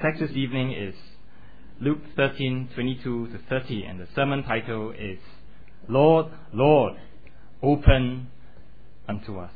Text this evening is Luke 13:22 to 30, and the sermon title is Lord, Lord, Open Unto Us.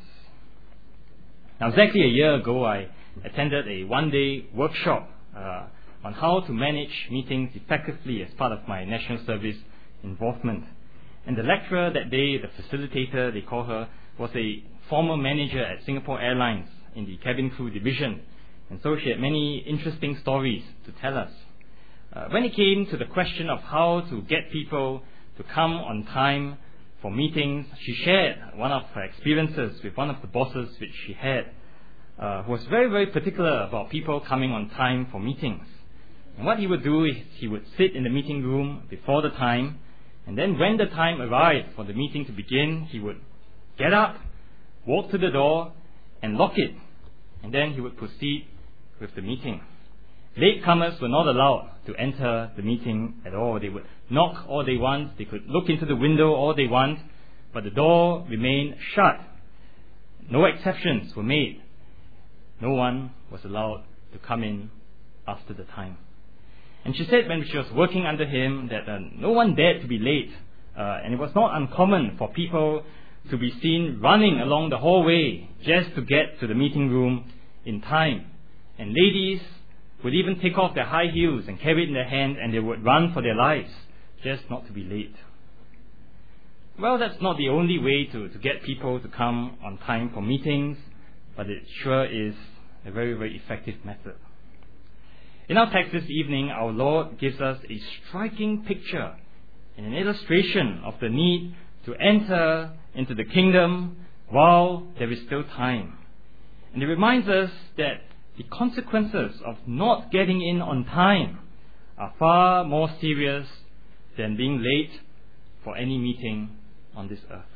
Now, exactly a year ago, I attended a one-day workshop on how to manage meetings effectively as part of my national service involvement. And the lecturer that day, the facilitator, they call her, was a former manager at Singapore Airlines in the cabin crew division. And so she had many interesting stories to tell us. When it came to the question of how to get people to come on time for meetings, she shared one of her experiences with one of the bosses which she had, who was very, very particular about people coming on time for meetings. And what he would do is he would sit in the meeting room before the time, and then when the time arrived for the meeting to begin, he would get up, walk to the door, and lock it. And then he would proceed with the meeting. Latecomers were not allowed to enter the meeting at all. They would knock all they want, they could look into the window all they want, but the door remained shut. No exceptions were made. No one was allowed to come in after the time. And she said when she was working under him that no one dared to be late, and it was not uncommon for people to be seen running along the hallway just to get to the meeting room in time. And ladies would even take off their high heels and carry it in their hand, and they would run for their lives just not to be late. Well, that's not the only way to get people to come on time for meetings, but it sure is a very, very effective method. In our text this evening, our Lord gives us a striking picture and an illustration of the need to enter into the kingdom while there is still time. And it reminds us that the consequences of not getting in on time are far more serious than being late for any meeting on this earth.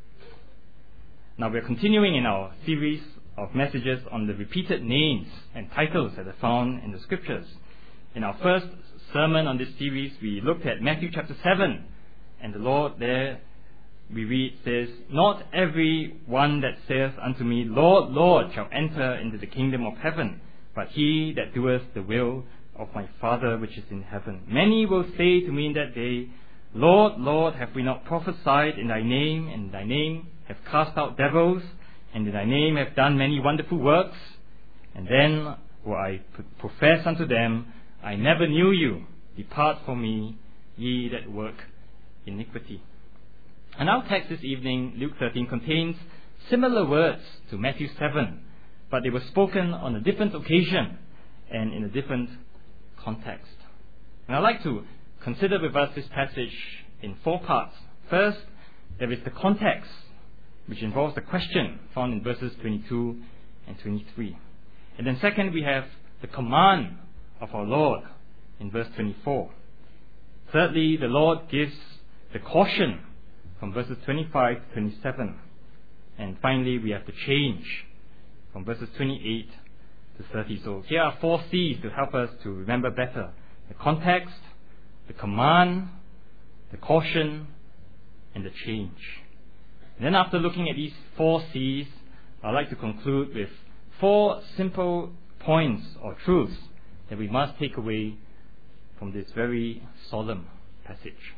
Now, we're continuing in our series of messages on the repeated names and titles that are found in the scriptures. In our first sermon on this series, we looked at Matthew chapter 7, and the Lord there, we read, says, "Not every one that saith unto me, Lord, Lord, shall enter into the kingdom of heaven, but he that doeth the will of my Father which is in heaven. Many will say to me in that day, Lord, Lord, have we not prophesied in thy name, and in thy name have cast out devils, and in thy name have done many wonderful works? And then will I profess unto them, I never knew you. Depart from me, ye that work iniquity." And our text this evening, Luke 13, contains similar words to Matthew 7, but they were spoken on a different occasion and in a different context. And I'd like to consider with us this passage in four parts. First, there is the context, which involves the question found in verses 22 and 23. And then second, we have the command of our Lord in verse 24. Thirdly, the Lord gives the caution from verses 25 to 27. And finally, we have the change from verses 28 to 30. So here are 4 C's to help us to remember better: the context, the command, the caution, and the change. And then after looking at these 4 C's, I'd like to conclude with 4 simple points or truths that we must take away from this very solemn passage.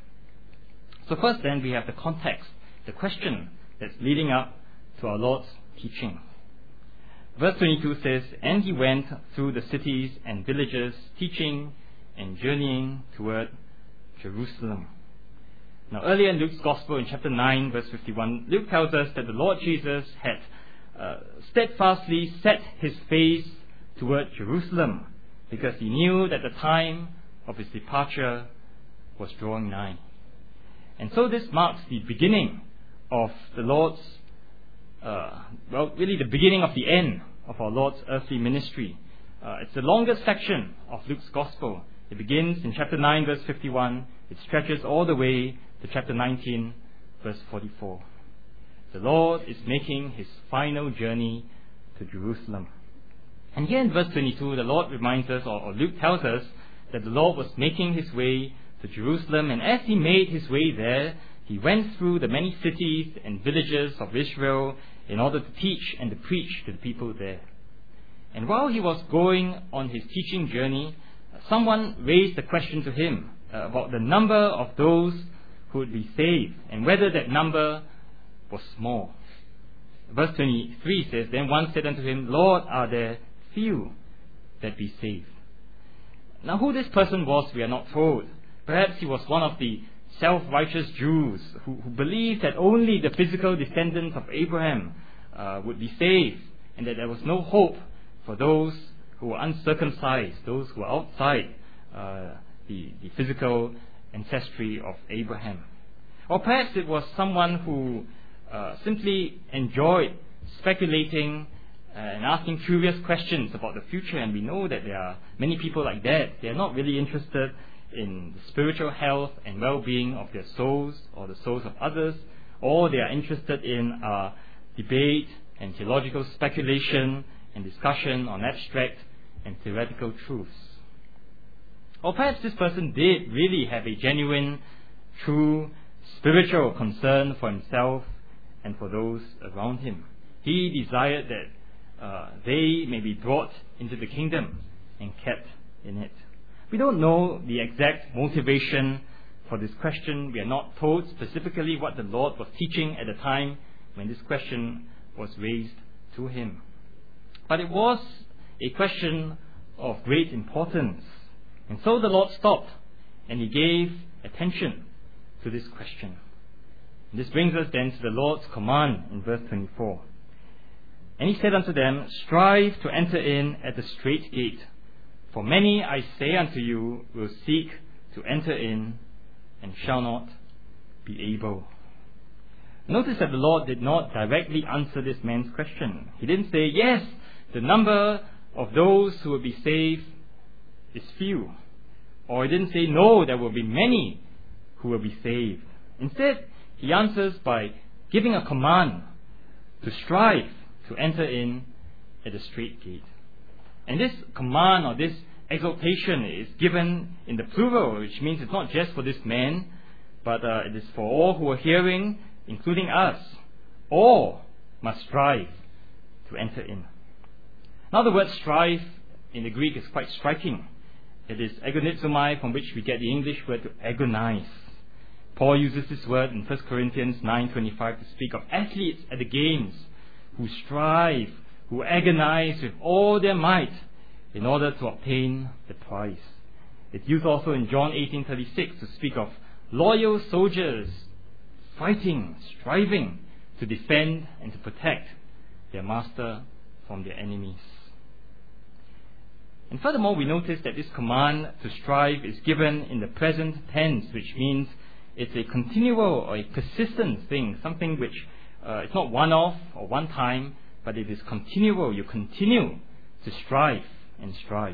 So first then, we have the context, the question that's leading up to our Lord's teaching. Verse 22 says, "And he went through the cities and villages, teaching and journeying toward Jerusalem." Now, earlier in Luke's Gospel, in chapter 9, verse 51, Luke tells us that the Lord Jesus had steadfastly set his face toward Jerusalem because he knew that the time of his departure was drawing nigh. And so this marks the beginning of the Lord's, really the beginning of the end of our Lord's earthly ministry. It's the longest section of Luke's Gospel. It begins in chapter 9, verse 51. It stretches all the way to chapter 19, verse 44. The Lord is making his final journey to Jerusalem. And here in verse 22, the Lord reminds us, or Luke tells us, that the Lord was making his way to Jerusalem, and as he made his way there, he went through the many cities and villages of Israel in order to teach and to preach to the people there. And while he was going on his teaching journey, someone raised the question to him about the number of those who would be saved and whether that number was small. Verse 23 says, Then one said unto him, Lord, are there few that be saved? Now who this person was, we are not told. Perhaps he was one of the self-righteous Jews who believed that only the physical descendants of Abraham would be saved, and that there was no hope for those who were uncircumcised, those who were outside the physical ancestry of Abraham. Or perhaps it was someone who simply enjoyed speculating and asking curious questions about the future, and we know that there are many people like that. They are not really interested in the spiritual health and well-being of their souls or the souls of others. All they are interested in are debate and theological speculation and discussion on abstract and theoretical truths. Or perhaps this person did really have a genuine, true, spiritual concern for himself and for those around him. He desired that they may be brought into the kingdom and kept in it. We don't know the exact motivation for this question. We are not told specifically what the Lord was teaching at the time when this question was raised to him. But it was a question of great importance. And so the Lord stopped and he gave attention to this question. And this brings us then to the Lord's command in verse 24. And he said unto them, Strive to enter in at the strait gate, for many, I say unto you, will seek to enter in and shall not be able. Notice that the Lord did not directly answer this man's question. He didn't say, yes, the number of those who will be saved is few. Or he didn't say, no, there will be many who will be saved. Instead, he answers by giving a command to strive to enter in at the strait gate. And this command or this exhortation is given in the plural, which means it's not just for this man, but it is for all who are hearing, including us. All must strive to enter in. Now the word strive in the Greek is quite striking. It is agonizomai, from which we get the English word to agonize. Paul uses this word in 1 Corinthians 9:25 to speak of athletes at the games who strive, who agonize with all their might in order to obtain the prize. It's used also in John 18:36 to speak of loyal soldiers fighting, striving to defend and to protect their master from their enemies. And furthermore, we notice that this command to strive is given in the present tense, which means it's a continual or a persistent thing, something which it's not one-off or one time, but it is continual. You continue to strive and strive.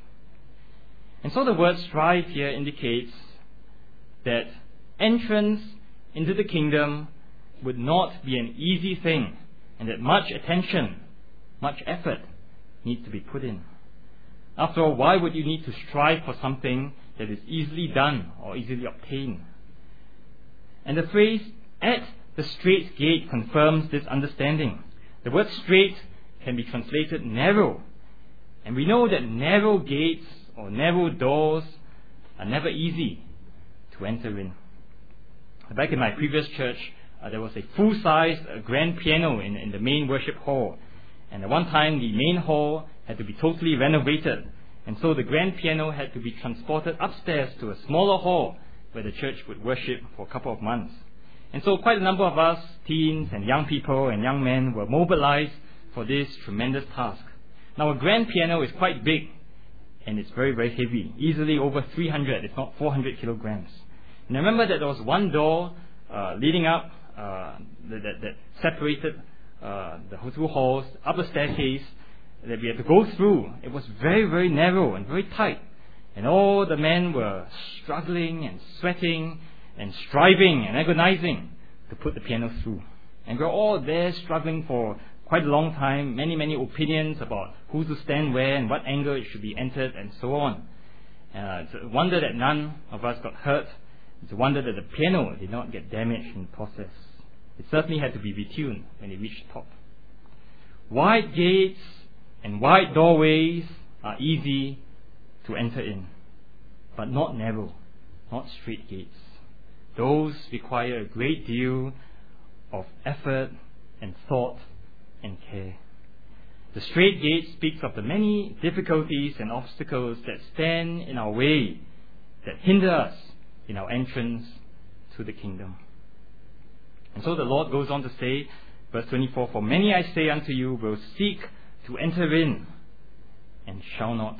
And so the word strive here indicates that entrance into the kingdom would not be an easy thing, and that much attention, much effort needs to be put in. After all, why would you need to strive for something that is easily done or easily obtained? And the phrase, at the strait gate, confirms this understanding. The word strait can be translated narrow. And we know that narrow gates or narrow doors are never easy to enter in. Back in my previous church, there was a full-size grand piano in the main worship hall. And at one time, the main hall had to be totally renovated. And so the grand piano had to be transported upstairs to a smaller hall where the church would worship for a couple of months. And so quite a number of us, teens and young people and young men, were mobilized for this tremendous task. Now a grand piano is quite big and it's very, very heavy, easily over 300, if not 400 kilograms. And I remember that there was one door leading up that separated the two halls, up a staircase that we had to go through. It was very, very narrow and very tight. And all the men were struggling and sweating and striving and agonizing to put the piano through. And we were all there struggling for quite a long time, many opinions about who to stand where and what angle it should be entered and so on. It's a wonder that none of us got hurt. It's a wonder that the piano did not get damaged in the process. It certainly had to be retuned when it reached the top. Wide gates and wide doorways are easy to enter in, but not narrow, not straight gates. Those require a great deal of effort and thought and care. The straight gate speaks of the many difficulties and obstacles that stand in our way, that hinder us in our entrance to the kingdom. And so the Lord goes on to say, verse 24, "For many, I say unto you, will seek to enter in, and shall not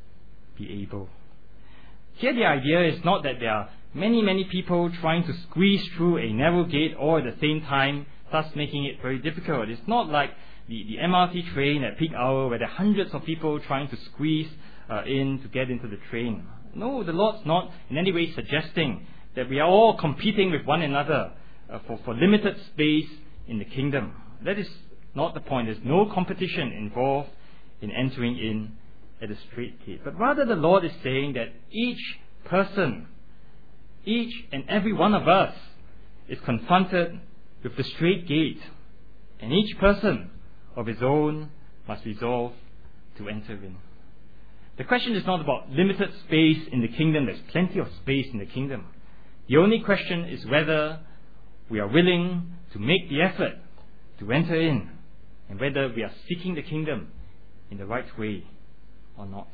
be able." Here the idea is not that there are many people trying to squeeze through a narrow gate all at the same time, thus making it very difficult. It's not like the MRT train at peak hour where there are hundreds of people trying to squeeze in to get into the train. No, the Lord's not in any way suggesting that we are all competing with one another for limited space in the kingdom. That is not the point. There's no competition involved in entering in at the straight gate. But rather the Lord is saying that each person, each and every one of us is confronted with the straight gate, and each person of his own must resolve to enter in. The question is not about limited space in the kingdom. There's plenty of space in the kingdom. The only question is whether we are willing to make the effort to enter in, and whether we are seeking the kingdom in the right way or not.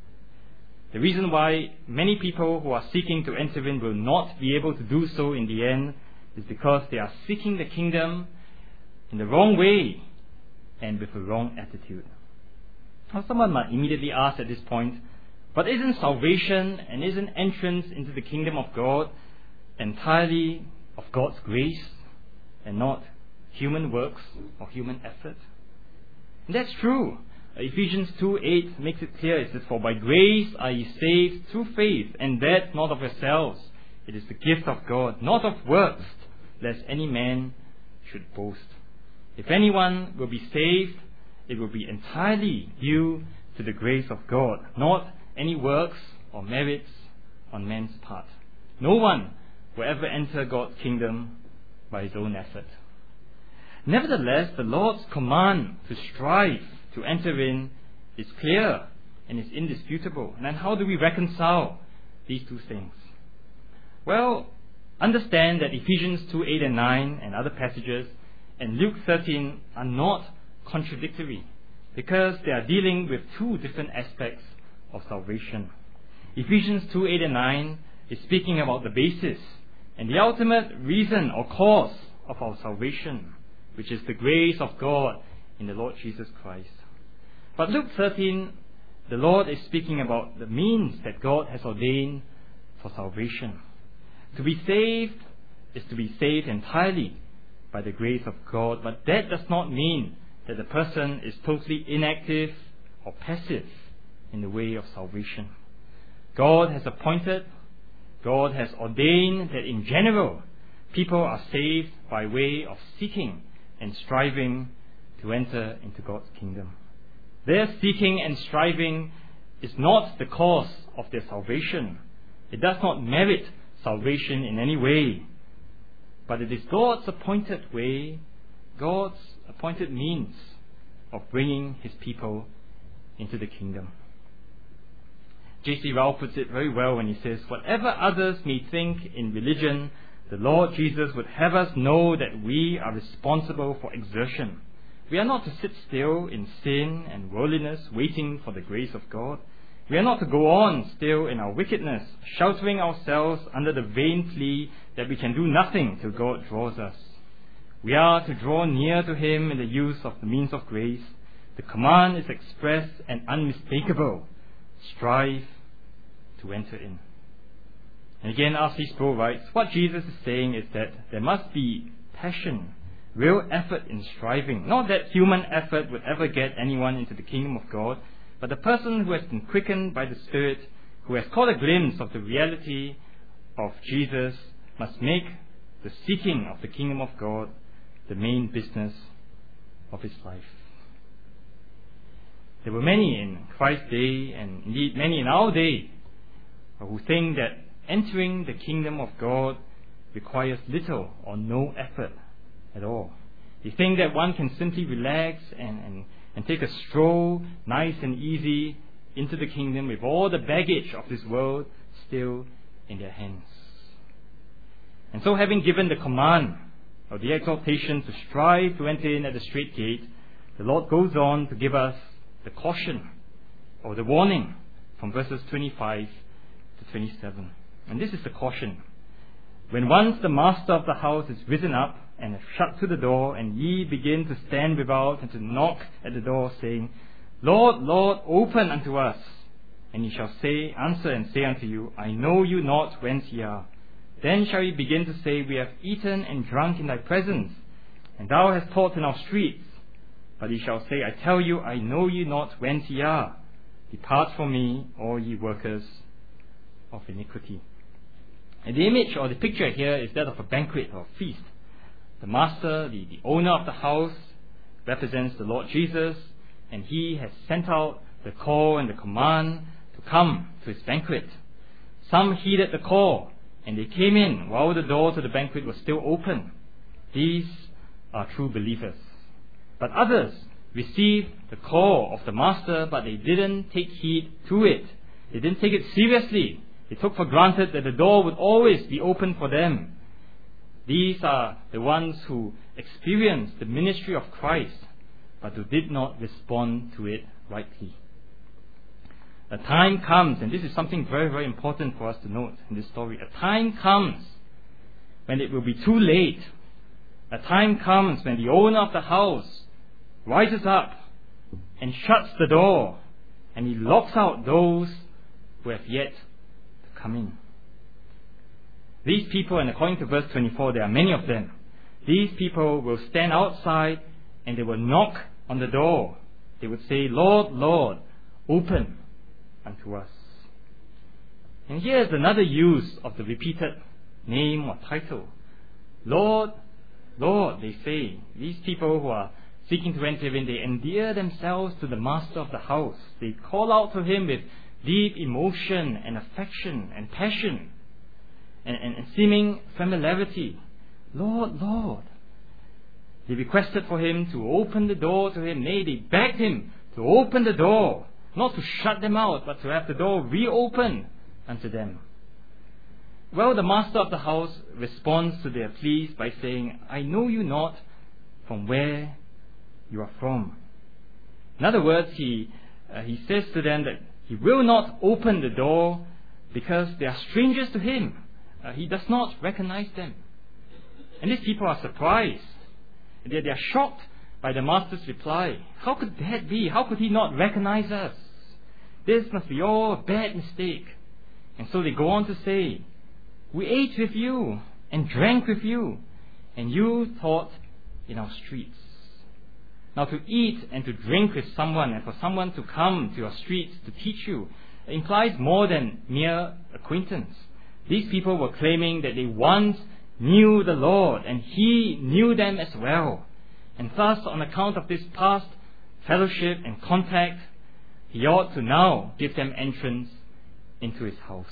The reason why many people who are seeking to enter in will not be able to do so in the end is because they are seeking the kingdom in the wrong way and with a wrong attitude. Now, someone might immediately ask at this point, but isn't salvation and isn't entrance into the kingdom of God entirely of God's grace and not human works or human effort? And that's true. Ephesians 2:8 makes it clear. It says, "For by grace are ye saved through faith, and that not of yourselves. It is the gift of God, not of works, lest any man should boast." If anyone will be saved, it will be entirely due to the grace of God, not any works or merits on man's part. No one will ever enter God's kingdom by his own effort. Nevertheless, the Lord's command to strive to enter in is clear and is indisputable. And then how do we reconcile these two things? Well, understand that Ephesians 2:8 and 9 and other passages and Luke 13 are not contradictory, because they are dealing with two different aspects of salvation. Ephesians 2:8 and 9 is speaking about the basis and the ultimate reason or cause of our salvation, which is the grace of God in the Lord Jesus Christ. But Luke 13, the Lord is speaking about the means that God has ordained for salvation. To be saved is to be saved entirely by the grace of God, but that does not mean that the person is totally inactive or passive in the way of salvation. God has appointed, God has ordained that in general, people are saved by way of seeking and striving to enter into God's kingdom. Their seeking and striving is not the cause of their salvation. It does not merit salvation in any way, but it is God's appointed way, God's appointed means of bringing His people into the kingdom. J.C. Ryle puts it very well when he says, "Whatever others may think in religion, the Lord Jesus would have us know that we are responsible for exertion. We are not to sit still in sin and worldliness, waiting for the grace of God. We are not to go on still in our wickedness, sheltering ourselves under the vain plea that we can do nothing till God draws us. We are to draw near to Him in the use of the means of grace. The command is express and unmistakable. Strive to enter in." And again, R.C. Sproul writes, what Jesus is saying is that there must be passion, real effort in striving. Not that human effort would ever get anyone into the kingdom of God, but the person who has been quickened by the Spirit, who has caught a glimpse of the reality of Jesus, must make the seeking of the kingdom of God the main business of his life. There were many in Christ's day, and indeed many in our day, who think that entering the kingdom of God requires little or no effort at all. They think that one can simply relax and and take a stroll, nice and easy, into the kingdom with all the baggage of this world still in their hands. And so, having given the command or the exhortation to strive to enter in at the straight gate, the Lord goes on to give us the caution or the warning from verses 25 to 27. And this is the caution. When once the master of the house is risen up and has shut to the door, and ye begin to stand without and to knock at the door, saying, Lord, Lord, open unto us. And he shall answer and say unto you, I know you not whence ye are. Then shall ye begin to say, We have eaten and drunk in thy presence, and thou hast taught in our streets. But he shall say, I tell you, I know you not whence ye are. Depart from me, all ye workers of iniquity. And the image or the picture here is that of a banquet or a feast. The master, the owner of the house, represents the Lord Jesus, and he has sent out the call and the command to come to his banquet. Some heeded the call, and they came in while the door to the banquet was still open. These are true believers. But others received the call of the master, but they didn't take heed to it. They didn't take it seriously. They took for granted that the door would always be open for them. These are the ones who experienced the ministry of Christ, but who did not respond to it rightly. A time comes, and this is something very, very important for us to note in this story. A time comes when it will be too late. A time comes when the owner of the house rises up and shuts the door, and he locks out those who have yet to come in. These people, and according to verse 24, there are many of them. These people will stand outside and they will knock on the door. They would say, Lord, Lord, open unto us. And here is another use of the repeated name or title. Lord, Lord, they say. These people who are seeking to enter in, they endear themselves to the master of the house. They call out to him with deep emotion and affection and passion and seeming familiarity. Lord, Lord. They requested for him to open the door to him. Nay, they begged him to open the door, not to shut them out, but to have the door reopened unto them. Well, the master of the house responds to their pleas by saying, I know you not from where you are from. In other words, he says to them that he will not open the door because they are strangers to him. He does not recognize them. And these people are surprised. They are shocked by the master's reply. How could that be? How could he not recognize us? This must be all a bad mistake. And so they go on to say, we ate with you and drank with you, and you taught in our streets. Now, to eat and to drink with someone, and for someone to come to your streets to teach you, implies more than mere acquaintance. These people were claiming that they once knew the Lord, and He knew them as well. And thus, on account of this past fellowship and contact, He ought to now give them entrance into His house.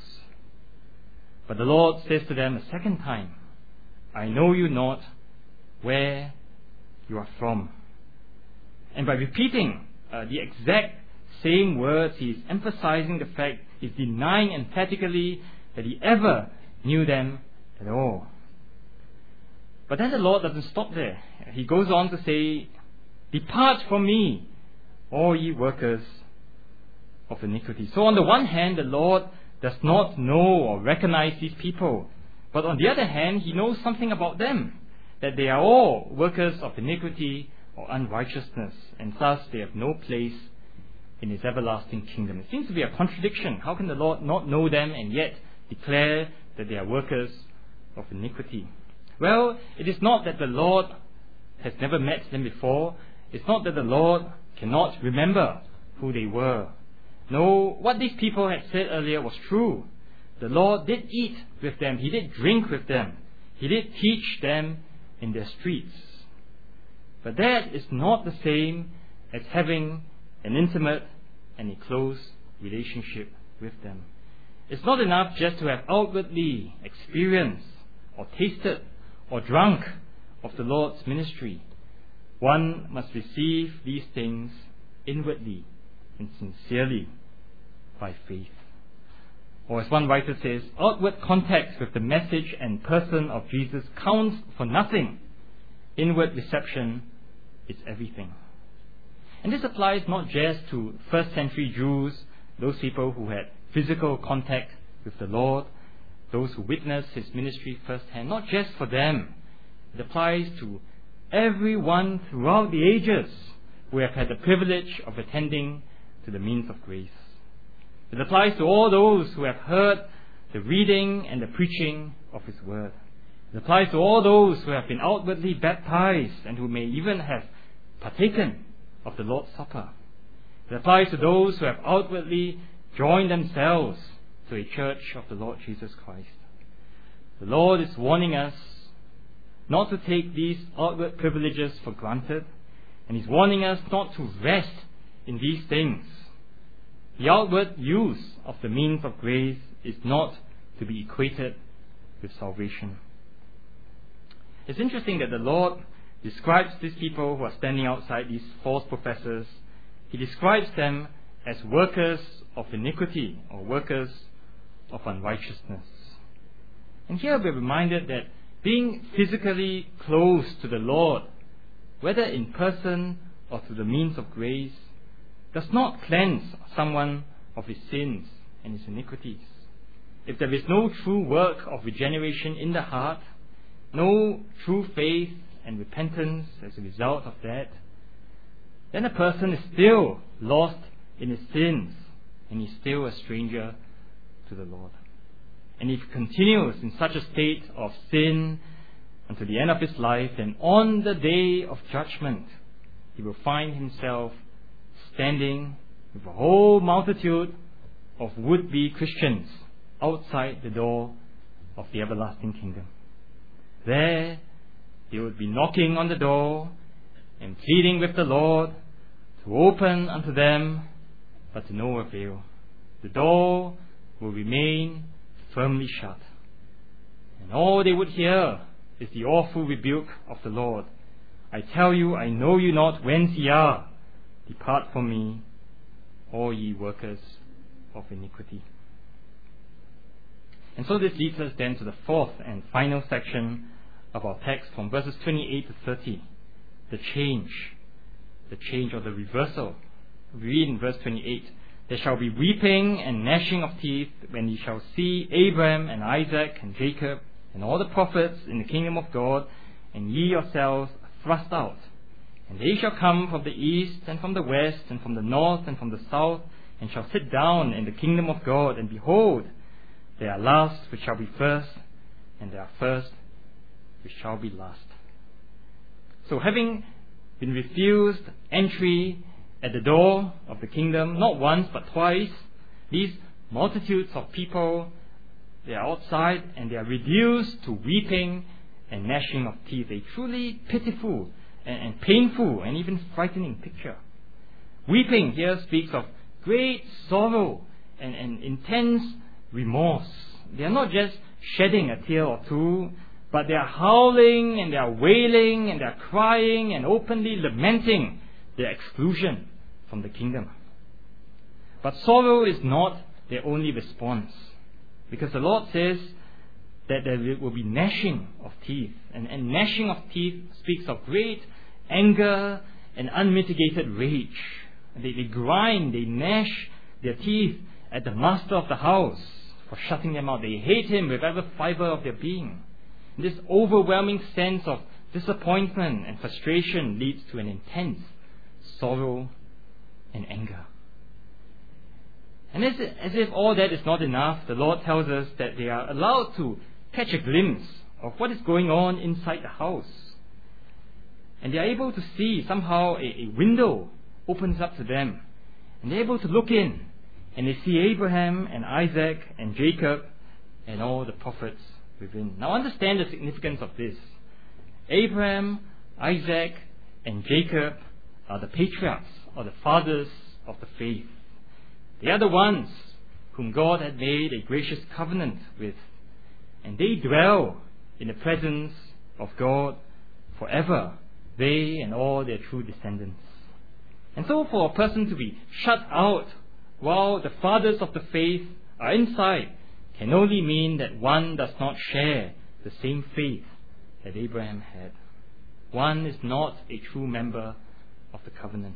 But the Lord says to them a second time, I know you not where you are from. And by repeating the exact same words, He is emphasizing the fact, He is denying emphatically that He ever knew them at all. But then the Lord doesn't stop there. He goes on to say, depart from me, all ye workers of iniquity. So on the one hand, the Lord does not know or recognize these people. But on the other hand, He knows something about them, that they are all workers of iniquity or unrighteousness, and thus they have no place in His everlasting kingdom. It seems to be a contradiction. How can the Lord not know them and yet declare that they are workers of iniquity? Well, it is not that the Lord has never met them before. It's not that the Lord cannot remember who they were. No, what these people had said earlier was true. The Lord did eat with them. He did drink with them. He did teach them in their streets. But that is not the same as having an intimate and a close relationship with them. It's not enough just to have outwardly experienced or tasted or drunk of the Lord's ministry. One must receive these things inwardly and sincerely by faith. Or as one writer says, outward contact with the message and person of Jesus counts for nothing. Inward reception is everything. And this applies not just to first century Jews, those people who had physical contact with the Lord, those who witnessed his ministry firsthand, not just for them. It applies to everyone throughout the ages who have had the privilege of attending to the means of grace. It applies to all those who have heard the reading and the preaching of his word. It applies to all those who have been outwardly baptized and who may even have partaken of the Lord's Supper. It applies to those who have outwardly joined themselves to a church of the Lord Jesus Christ. The Lord is warning us not to take these outward privileges for granted, and He's warning us not to rest in these things. The outward use of the means of grace is not to be equated with salvation. It's interesting that the Lord describes these people who are standing outside, these false professors. He describes them as workers of iniquity or workers of unrighteousness. And here we're reminded that being physically close to the Lord, whether in person or through the means of grace, does not cleanse someone of his sins and his iniquities. If there is no true work of regeneration in the heart, no true faith and repentance as a result of that, then a person is still lost in his sins and he's still a stranger to the Lord. And if he continues in such a state of sin until the end of his life, then on the day of judgment, he will find himself standing with a whole multitude of would-be Christians outside the door of the everlasting kingdom. There, they would be knocking on the door and pleading with the Lord to open unto them, but to no avail. The door will remain firmly shut. And all they would hear is the awful rebuke of the Lord. I tell you, I know you not whence ye are. Depart from me, all ye workers of iniquity. And so this leads us then to the fourth and final section of our text from verses 28 to 30. The change or the reversal. We read in verse 28, there shall be weeping and gnashing of teeth when ye shall see Abraham and Isaac and Jacob and all the prophets in the kingdom of God, and ye yourselves thrust out. And they shall come from the east and from the west and from the north and from the south, and shall sit down in the kingdom of God. And behold, there are last which shall be first, and there are first which shall be last. So having been refused entry at the door of the kingdom, not once but twice, these multitudes of people, they are outside and they are reduced to weeping and gnashing of teeth. A truly pitiful and painful and even frightening picture. Weeping here speaks of great sorrow and intense remorse. They are not just shedding a tear or two, but they are howling and they are wailing and they are crying and openly lamenting their exclusion from the kingdom. But sorrow is not their only response, because the Lord says that there will be gnashing of teeth. And gnashing of teeth speaks of great anger and unmitigated rage. They grind, they gnash their teeth at the master of the house for shutting them out. They hate him with every fiber of their being. This overwhelming sense of disappointment and frustration leads to an intense sorrow and anger. And as if all that is not enough, the Lord tells us that they are allowed to catch a glimpse of what is going on inside the house. And they are able to see somehow a window opens up to them. And they're able to look in. And they see Abraham and Isaac and Jacob and all the prophets within. Now understand the significance of this. Abraham, Isaac, and Jacob are the patriarchs or the fathers of the faith. They are the ones whom God had made a gracious covenant with. And they dwell in the presence of God forever, they and all their true descendants. And so for a person to be shut out while the fathers of the faith are inside can only mean that one does not share the same faith that Abraham had. One is not a true member of the covenant.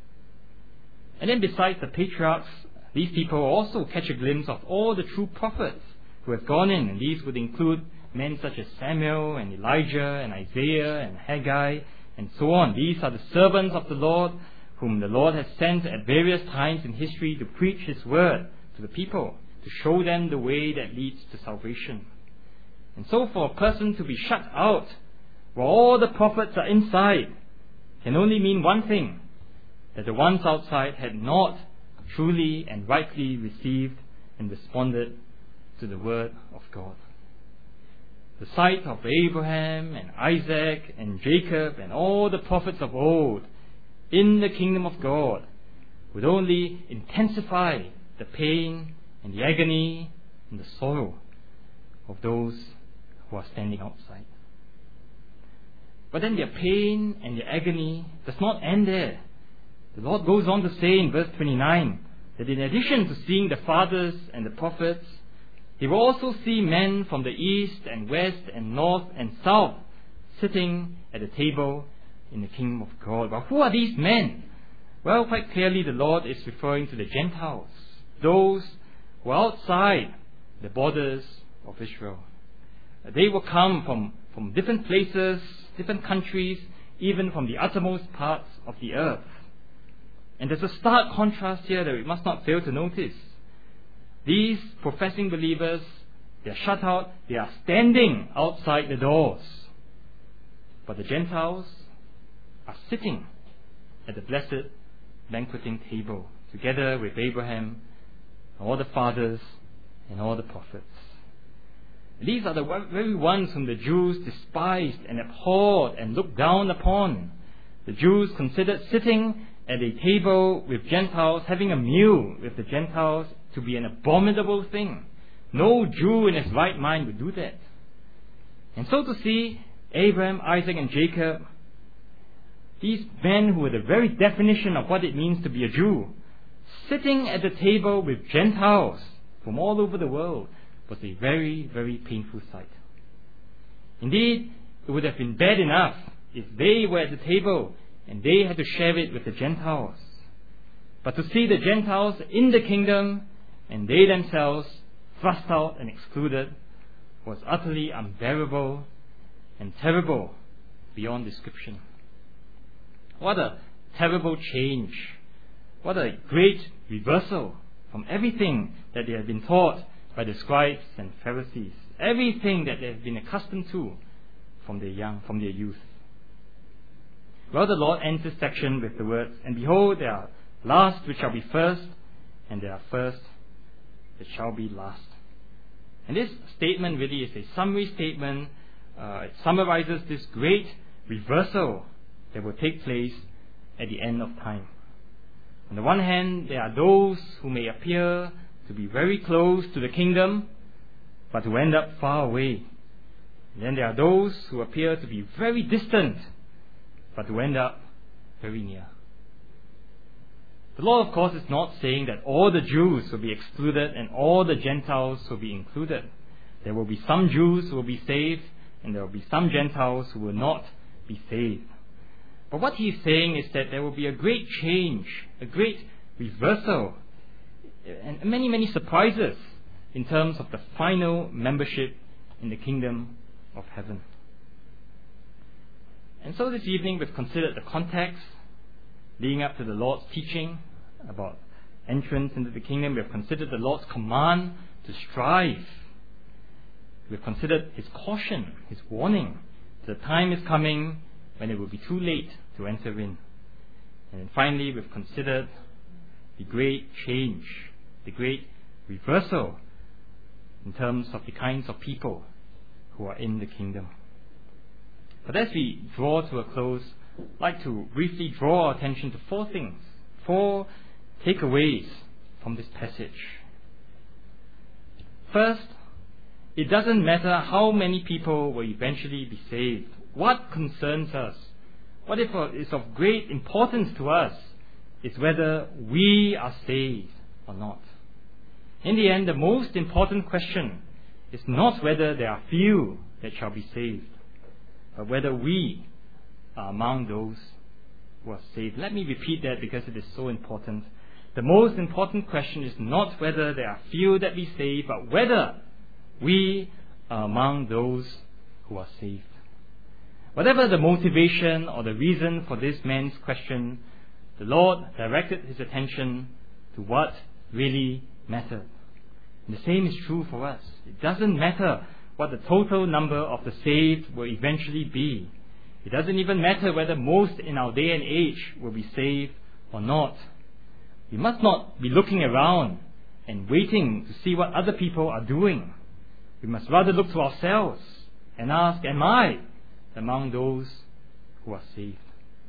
And then besides the patriarchs, these people also catch a glimpse of all the true prophets who have gone in, and these would include men such as Samuel and Elijah and Isaiah and Haggai and so on. These are the servants of the Lord whom the Lord has sent at various times in history to preach His word to the people, to show them the way that leads to salvation. And so for a person to be shut out while all the prophets are inside can only mean one thing, that the ones outside had not truly and rightly received and responded to the word of God. The sight of Abraham and Isaac and Jacob and all the prophets of old in the kingdom of God would only intensify the pain and the agony and the sorrow of those who are standing outside. But then their pain and their agony does not end there. The Lord goes on to say in verse 29 that in addition to seeing the fathers and the prophets, He will also see men from the east and west and north and south sitting at the table in the kingdom of God. But who are these men? Well, quite clearly the Lord is referring to the Gentiles, those who are outside the borders of Israel. They will come from different places, different countries, even from the uttermost parts of the earth. And there's a stark contrast here that we must not fail to notice. These professing believers, they are shut out, they are standing outside the doors. But the Gentiles are sitting at the blessed banqueting table together with Abraham, all the fathers, and all the prophets. These are the very ones whom the Jews despised and abhorred and looked down upon. The Jews considered sitting at a table with Gentiles, having a meal with the Gentiles, to be an abominable thing. No Jew in his right mind would do that. And so to see Abraham, Isaac, and Jacob, these men who were the very definition of what it means to be a Jew, sitting at the table with Gentiles from all over the world, was a very, very painful sight. Indeed, it would have been bad enough if they were at the table and they had to share it with the Gentiles. But to see the Gentiles in the kingdom and they themselves thrust out and excluded was utterly unbearable and terrible beyond description. What a terrible change. What a great reversal from everything that they had been taught by the scribes and Pharisees, everything that they have been accustomed to from their youth. Well, the Lord ends this section with the words, "And behold, there are last which shall be first, and there are first which shall be last." And this statement really is a summary statement. It summarizes this great reversal that will take place at the end of time. On the one hand, there are those who may appear to be very close to the kingdom, but who end up far away. And then there are those who appear to be very distant, but who end up very near. The Lord, of course, is not saying that all the Jews will be excluded and all the Gentiles will be included. There will be some Jews who will be saved, and there will be some Gentiles who will not be saved. But what He is saying is that there will be a great change, a great reversal, and many, many surprises in terms of the final membership in the kingdom of heaven. And so this evening we've considered the context leading up to the Lord's teaching about entrance into the kingdom. We've considered the Lord's command to strive. We've considered His caution, His warning. The time is coming when it will be too late to enter in. And then finally we've considered the great change, the great reversal in terms of the kinds of people who are in the kingdom. But as we draw to a close, I'd like to briefly draw our attention to four things, four takeaways from this passage. First, it doesn't matter how many people will eventually be saved. What concerns us, what is of great importance to us, is whether we are saved or not. In the end, the most important question is not whether there are few that shall be saved, but whether we are among those who are saved. Let me repeat that because it is so important. The most important question is not whether there are few that be saved, but whether we are among those who are saved. Whatever the motivation or the reason for this man's question, the Lord directed his attention to what really mattered. And the same is true for us. It doesn't matter what the total number of the saved will eventually be. It doesn't even matter whether most in our day and age will be saved or not. We must not be looking around and waiting to see what other people are doing. We must rather look to ourselves and ask, am I among those who are saved?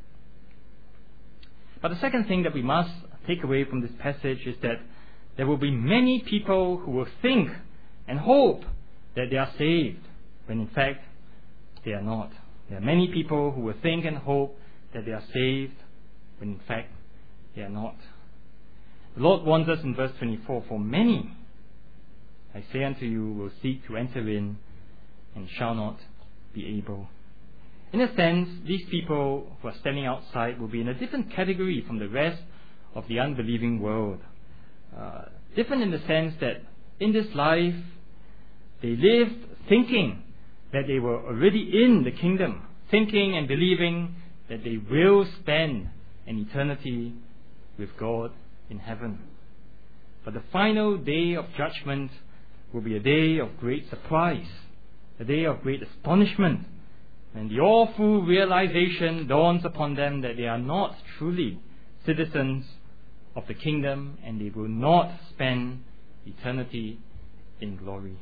But the second thing that we must take away from this passage is that there will be many people who will think and hope that they are saved, when in fact they are not. There are many people who will think and hope that they are saved, when in fact they are not. The Lord warns us in verse 24, for many, I say unto you, will seek to enter in and shall not be able. In a sense, these people who are standing outside will be in a different category from the rest of the unbelieving world. Different in the sense that in this life, they lived thinking that they were already in the kingdom, thinking and believing that they will spend an eternity with God in heaven. But the final day of judgment will be a day of great surprise, a day of great astonishment, and the awful realization dawns upon them that they are not truly citizens of the kingdom and they will not spend eternity in glory.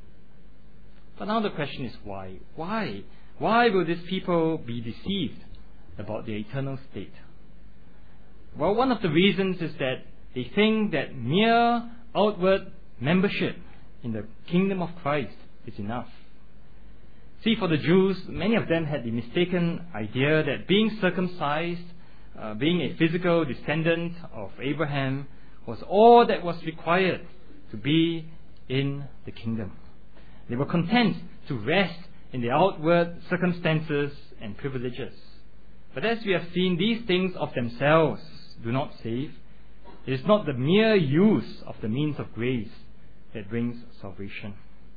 But now the question is why? Why? Why will these people be deceived about their eternal state? Well, one of the reasons is that they think that mere outward membership in the kingdom of Christ is enough. See, for the Jews, many of them had the mistaken idea that being circumcised, being a physical descendant of Abraham, was all that was required to be in the kingdom. They were content to rest in the outward circumstances and privileges. But as we have seen, these things of themselves do not save. It is not the mere use of the means of grace that brings salvation.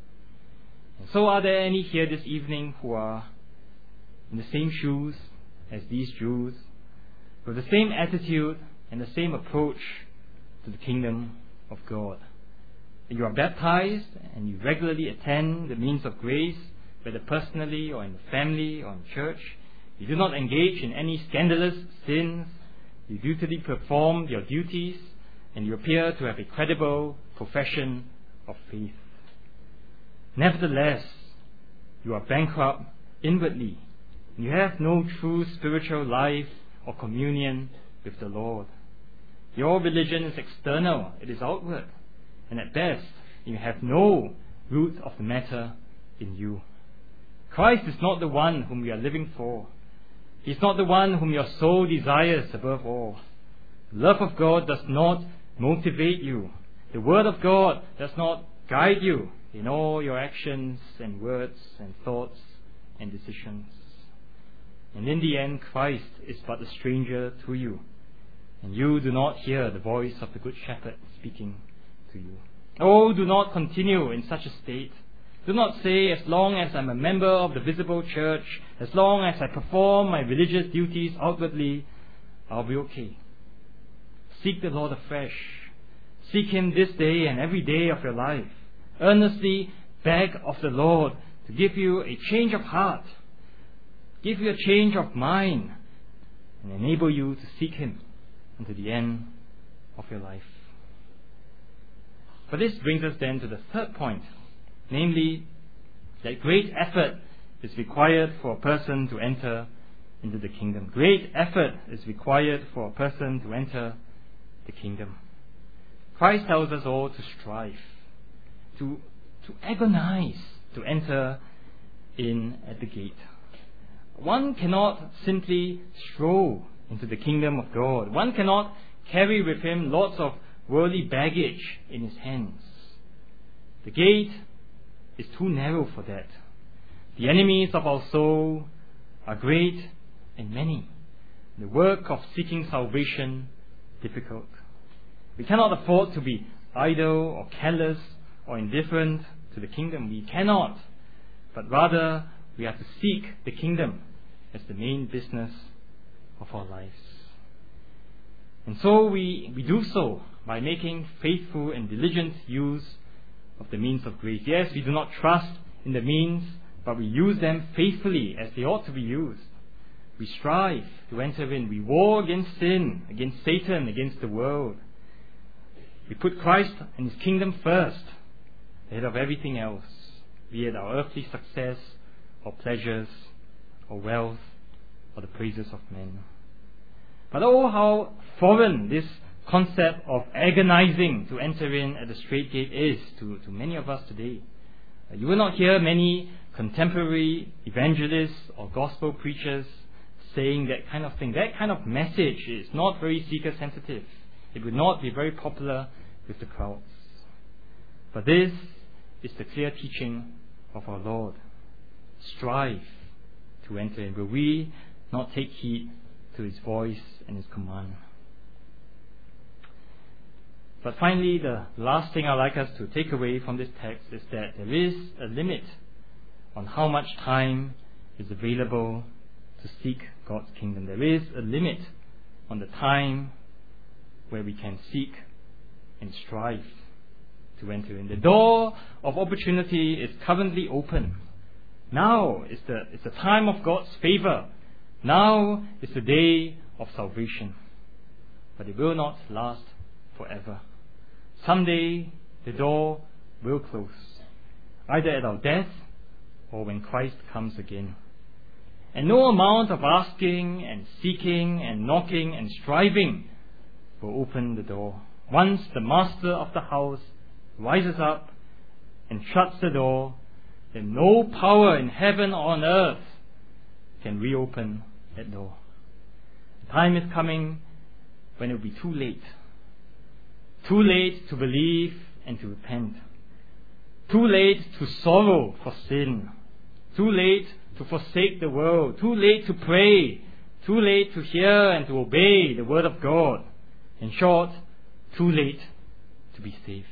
And so are there any here this evening who are in the same shoes as these Jews, with the same attitude and the same approach to the kingdom of God? You are baptized and you regularly attend the means of grace, whether personally or in the family or in church. You do not engage in any scandalous sins. You dutifully perform your duties, and you appear to have a credible profession of faith. Nevertheless, you are bankrupt inwardly. You have no true spiritual life or communion with the Lord. Your religion is external, it is outward, and at best, you have no root of the matter in you. Christ is not the one whom we are living for. He is not the one whom your soul desires above all. The love of God does not motivate you. The Word of God does not guide you in all your actions and words and thoughts and decisions. And in the end, Christ is but a stranger to you, and you do not hear the voice of the Good Shepherd speaking to you. Oh, do not continue in such a state. Do not say, as long as I'm a member of the visible church, as long as I perform my religious duties outwardly, I'll be okay. Seek the Lord afresh. Seek Him this day and every day of your life. Earnestly beg of the Lord to give you a change of heart, give you a change of mind, and enable you to seek Him unto the end of your life. But this brings us then to the third point, namely, that great effort is required for a person to enter into the kingdom. Great effort is required for a person to enter the kingdom. Christ tells us all to strive, to agonize to enter in at the gate. One cannot simply stroll into the kingdom of God. One cannot carry with him lots of worldly baggage in his hands. The gate is too narrow for that. The enemies of our soul are great and many. The work of seeking salvation difficult. We cannot afford to be idle or careless or indifferent to the kingdom. We cannot. But rather, we have to seek the kingdom as the main business of our lives. And so we do so by making faithful and diligent use of the means of grace. Yes, we do not trust in the means, but we use them faithfully as they ought to be used. We strive to enter in. We war against sin, against Satan, against the world. We put Christ and His kingdom first, ahead of everything else, be it our earthly success, or pleasures, or wealth, or the praises of men. But oh, how foreign this concept of agonizing to enter in at the straight gate is to many of us today. You will not hear many contemporary evangelists or gospel preachers saying that kind of thing. That kind of message is not very seeker-sensitive. It would not be very popular with the crowds. But this is the clear teaching of our Lord. Strive to enter in. Will we not take heed to His voice and His command? But finally, the last thing I'd like us to take away from this text is that there is a limit on how much time is available to seek God's kingdom. There is a limit on the time where we can seek and strive to enter in. The door of opportunity is currently open. Now is the time of God's favor. Now is the day of salvation. But it will not last forever. Someday the door will close, either at our death or when Christ comes again. And no amount of asking and seeking and knocking and striving will open the door. Once the master of the house rises up and shuts the door, then no power in heaven or on earth can reopen that door. The time is coming when it will be too late. Too late to believe and to repent. Too late to sorrow for sin. Too late to forsake the world. Too late to pray. Too late to hear and to obey the word of God. In short, too late to be saved.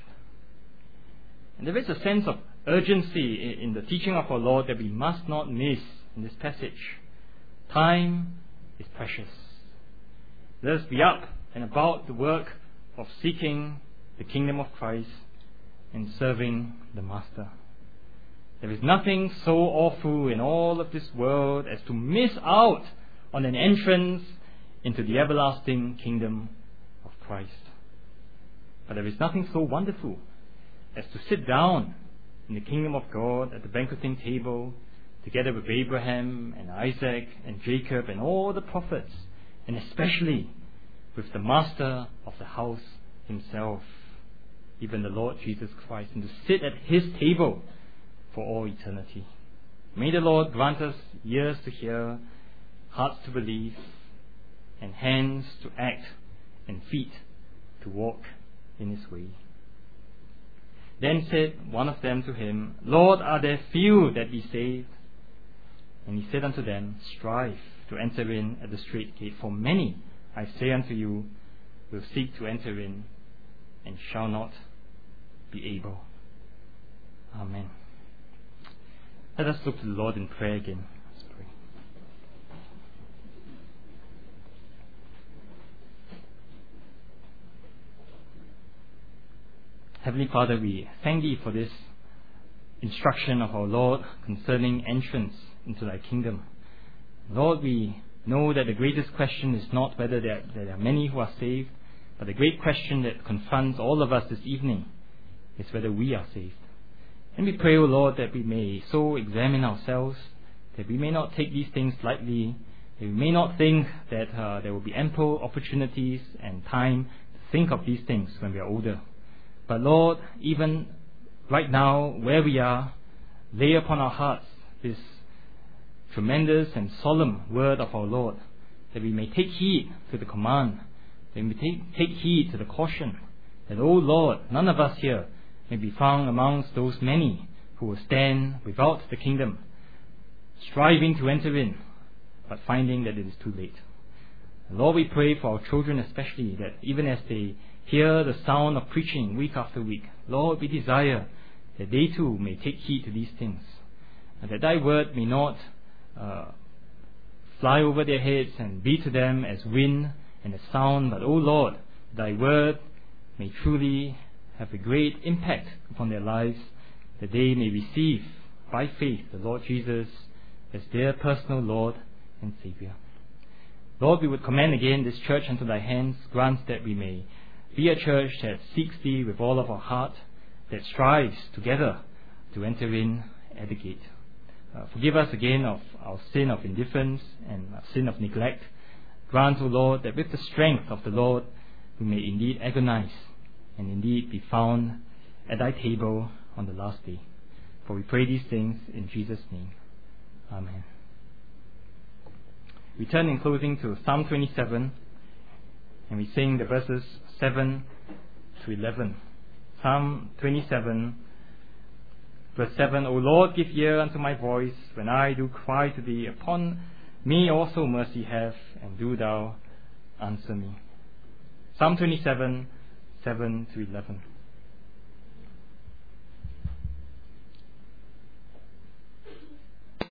And there is a sense of urgency in the teaching of our Lord that we must not miss in this passage. Time is precious. Let us be up and about the work of seeking the kingdom of Christ and serving the Master. There is nothing so awful in all of this world as to miss out on an entrance into the everlasting kingdom of Christ. But there is nothing so wonderful as to sit down in the kingdom of God at the banqueting table together with Abraham and Isaac and Jacob and all the prophets, and especially with the master of the house himself, even the Lord Jesus Christ, and to sit at His table for all eternity. May the Lord grant us ears to hear, hearts to believe, and hands to act, and feet to walk in His way. Then said one of them to Him, Lord, are there few that be saved? And He said unto them, strive to enter in at the strait gate, for many, I say unto you, will seek to enter in, and shall not be able. Amen. Let us look to the Lord in prayer again. Let's pray. Heavenly Father, we thank Thee for this instruction of our Lord concerning entrance into Thy kingdom. Lord, we know that the greatest question is not whether there are many who are saved, but the great question that confronts all of us this evening is whether we are saved. And we pray, O Lord, that we may so examine ourselves, that we may not take these things lightly, that we may not think that there will be ample opportunities and time to think of these things when we are older. But Lord, even right now, where we are, lay upon our hearts this tremendous and solemn word of our Lord, that we may take heed to the command that we take heed to the caution that, O Lord, none of us here may be found amongst those many who will stand without the kingdom, striving to enter in, but finding that it is too late. Lord, we pray for our children especially, that even as they hear the sound of preaching week after week, Lord, we desire that they too may take heed to these things, and that thy word may not fly over their heads and be to them as wind and as sound, but, O Lord, thy word may truly have a great impact upon their lives, that they may receive by faith the Lord Jesus as their personal Lord and Savior. Lord, we would commend again this church unto thy hands. Grant that we may be a church that seeks thee with all of our heart, that strives together to enter in at the gate. Forgive us again of our sin of indifference and our sin of neglect. Grant, O Lord, that with the strength of the Lord we may indeed agonize and indeed be found at thy table on the last day. For we pray these things in Jesus' name. Amen. We turn in closing to Psalm 27, and we sing the verses 7 to 11. Psalm 27, verse 7, O Lord, give ear unto my voice when I do cry to thee. Upon me also mercy have, and do thou answer me. Psalm 27, 7 to 11.